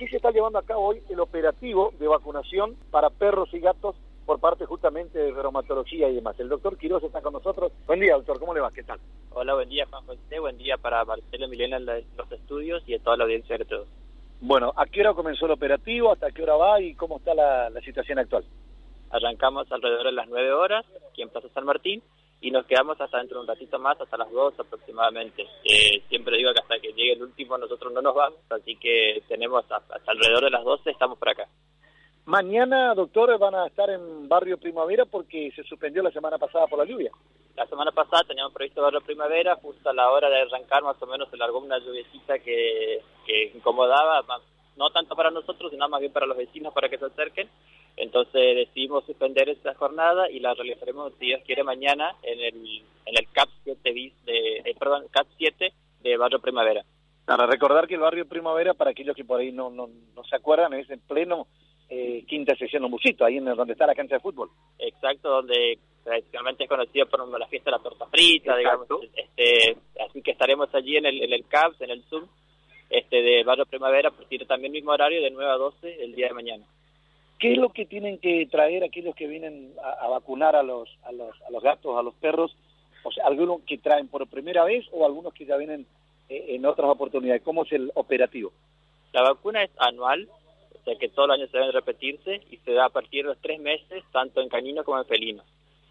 aquí se está llevando a cabo hoy el operativo de vacunación para perros y gatos por parte justamente de bromatología y demás. El doctor Quiroz está con nosotros. Buen día, doctor, ¿cómo le va? ¿Qué tal? Hola, buen día, Juan José, buen día para Marcelo, Milena en los estudios y a toda la audiencia de todos. Bueno, ¿a qué hora comenzó el operativo? ¿Hasta qué hora va? ¿Y cómo está la situación actual? Arrancamos alrededor de las 9 horas, aquí en Plaza San Martín, y nos quedamos hasta dentro de un ratito más, hasta las 2 aproximadamente. Siempre digo que hasta que llegue el último nosotros no nos vamos, así que tenemos hasta alrededor de las 12 estamos por acá. Mañana, doctor, van a estar en Barrio Primavera porque se suspendió la semana pasada por la lluvia. La semana pasada teníamos previsto Barrio Primavera, justo a la hora de arrancar más o menos se largó una lluviecita que incomodaba, no tanto para nosotros, sino más bien para los vecinos para que se acerquen. Entonces decidimos suspender esta jornada y la realizaremos, si Dios quiere, mañana en el CAP 7 CAP 7 de Barrio Primavera. Para recordar que el Barrio Primavera, para aquellos que por ahí no se acuerdan, es en pleno quinta sección Lomusito, ahí en donde está la cancha de fútbol. Exacto, donde tradicionalmente es conocido por la fiesta de la torta frita, digamos. Así que estaremos allí en el CAPS, en el Zoom de Barrio Primavera, pues tiene también el mismo horario de 9 a 12 el día de mañana. ¿Qué es lo que tienen que traer aquellos que vienen a vacunar a los gatos, a los perros? O sea, algunos que traen por primera vez o algunos que ya vienen en otras oportunidades. ¿Cómo es el operativo? La vacuna es anual, o sea que todos los años se deben repetirse y se da a partir de los 3 meses, tanto en caninos como en felinos.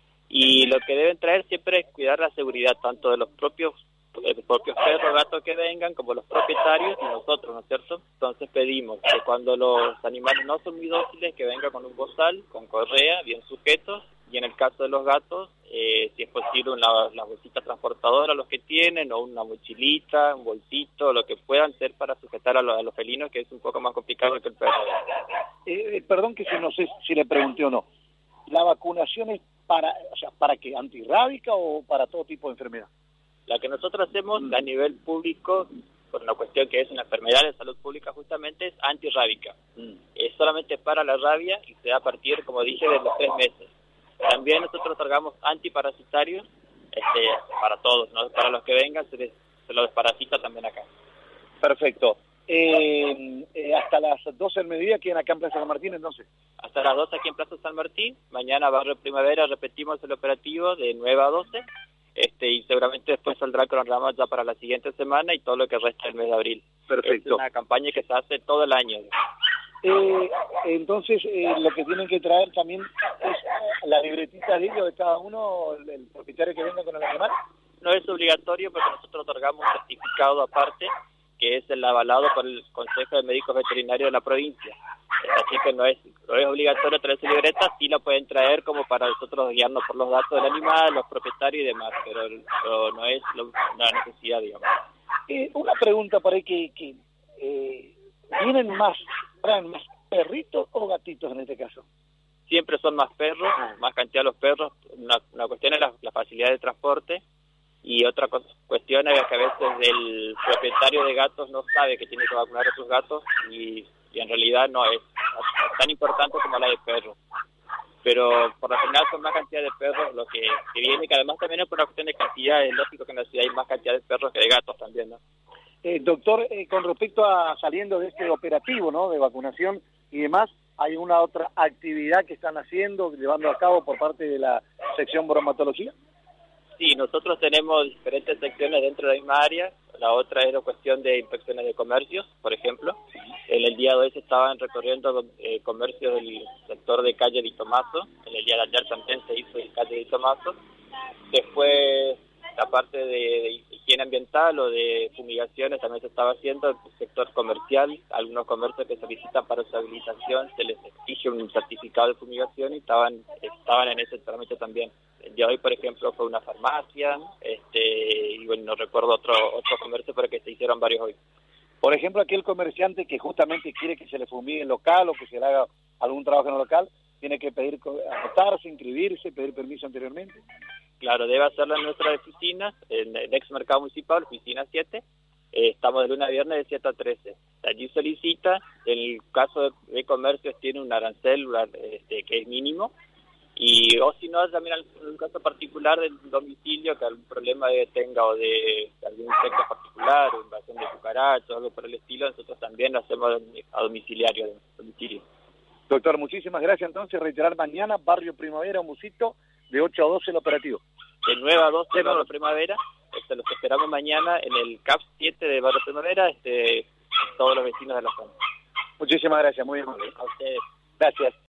Y lo que deben traer siempre es cuidar la seguridad tanto de los propios perros, gatos que vengan, como los propietarios y nosotros, ¿no es cierto? Entonces pedimos que cuando los animales no son muy dóciles, que venga con un bozal, con correa, bien sujetos, y en el caso de los gatos, si es posible, las bolsitas transportadoras, los que tienen, o una mochilita, un bolsito, lo que puedan ser para sujetar a los felinos, que es un poco más complicado que el perro. Perdón que no sé si le pregunté o no. ¿La vacunación es para qué? ¿Antirrábica o para todo tipo de enfermedad? La que nosotros hacemos a nivel público, por una cuestión que es una enfermedad de salud pública justamente, es antirrábica. Es solamente para la rabia y se da a partir, como dije, de los 3 meses. También nosotros otorgamos antiparasitarios para todos, ¿no? Para los que vengan se los desparasita también acá. Perfecto. Hasta las 12 del mediodía quedan acá en Plaza San Martín, entonces. Hasta las 12 aquí en Plaza San Martín. Mañana Barrio Primavera repetimos el operativo de 9 a 12. Y seguramente después saldrá el cronograma ya para la siguiente semana y todo lo que resta del mes de abril. Perfecto. Es una campaña que se hace todo el año. Entonces, lo que tienen que traer también es la libretita de ellos de cada uno, el propietario que venga con el animal. No es obligatorio porque nosotros otorgamos un certificado aparte, que es el avalado por el Consejo de Médicos Veterinarios de la provincia. Así que no es obligatorio traer su libreta, sí la pueden traer como para nosotros guiarnos por los datos del animal, los propietarios y demás, pero no es una necesidad, digamos. Una pregunta por ahí que ¿traen más perritos o gatitos en este caso? Siempre son más perros, más cantidad de los perros. Una cuestión es la facilidad de transporte y otra cuestión es que a veces el propietario de gatos no sabe que tiene que vacunar a sus gatos y en realidad no es tan importante como la de perros. Pero por lo general son más cantidad de perros lo que viene, que además también es por una cuestión de cantidad, es lógico que en la ciudad hay más cantidad de perros que de gatos también, ¿no? Doctor, con respecto a saliendo de este operativo, ¿no?, de vacunación y demás, ¿hay una otra actividad que están haciendo, llevando a cabo por parte de la sección bromatología? Sí, nosotros tenemos diferentes secciones dentro de la misma área. La otra es la cuestión de inspecciones de comercios, por ejemplo. En el día de hoy se estaban recorriendo comercios del sector de calle Di Tomaso. En el día de ayer también se hizo en calle Di Tomaso. Después, la parte de higiene ambiental o de fumigaciones también se estaba haciendo en el sector comercial. Algunos comercios que solicitan para su habilitación se les exige un certificado de fumigación y estaban en ese trámite también. El día de hoy, por ejemplo, fue una farmacia, y bueno, no recuerdo otro comercio, pero que se hicieron varios hoy. Por ejemplo, aquel comerciante que justamente quiere que se le fumigue el local o que se le haga algún trabajo en el local, tiene que pedir anotarse, inscribirse, pedir permiso anteriormente. Claro, debe hacerlo en nuestra oficina, en el ex mercado municipal, oficina 7. Estamos de lunes a viernes de 7 a 13. Allí solicita, en el caso de comercios tiene un arancel que es mínimo, Y o si no, también algún caso particular del domicilio, que algún problema tenga o de algún insecto particular, o invasión de cucarachas o algo por el estilo, nosotros también lo hacemos a domiciliario, domicilio. Doctor, muchísimas gracias. Entonces, reiterar mañana, Barrio Primavera, Musito, de 8 a 12 el operativo. De 9 a 12 de Barrio Primavera, los esperamos mañana en el CAP 7 de Barrio Primavera, todos los vecinos de la zona. Muchísimas gracias, muy amable. A ustedes. Gracias.